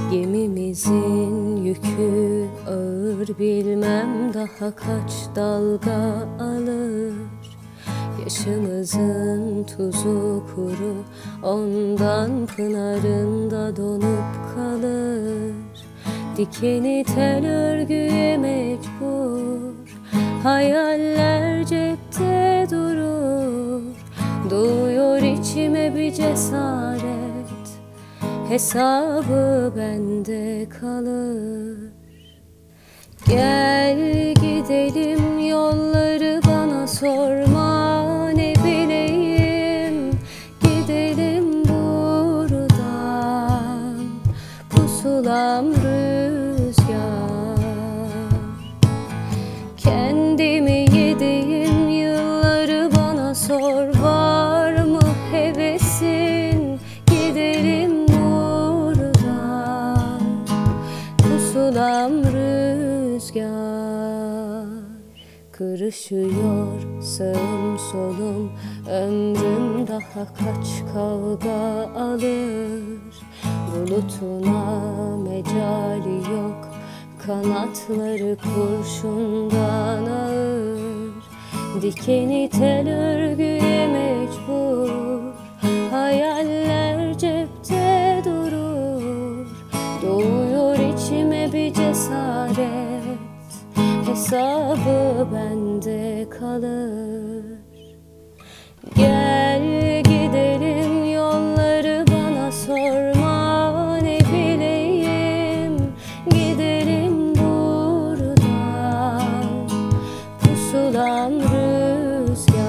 Gemimizin yükü ağır, bilmem daha kaç dalga alır. Yaşımızın tuzu kuru, ondan pınarında donup kalır. Dikeni tel örgüye mecbur, hayaller cepte durur. Doğuyor içime bir cesaret, hesabı bende kalır. Gel gidelim, yolları bana sorma, ne bileyim. Gidelim buradan, pusulam rüzgar. Kendimi yediğim yılları bana sor, var mı hevesin? Gidelim buradan, pusulam rüzgar. Kırışıyor sağım solum, ömrüm daha kaç kavga alır. Bulutuna mecali yok, kanatları kurşundan ağır. Dikeni tel örgüye mecbur, hayaller cepte durur. Doğuyor içime bir cesaret, hesabı bende kalır. Gel gidelim, yolları bana sorma, ne bileyim. Gidelim buradan, pusulam rüzgar.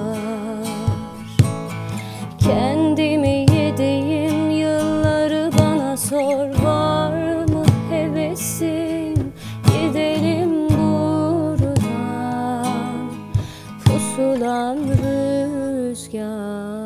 Kendimi yediğim yılları bana sor, var mı hevesin? Gidelim buradan, pusulam rüzgar.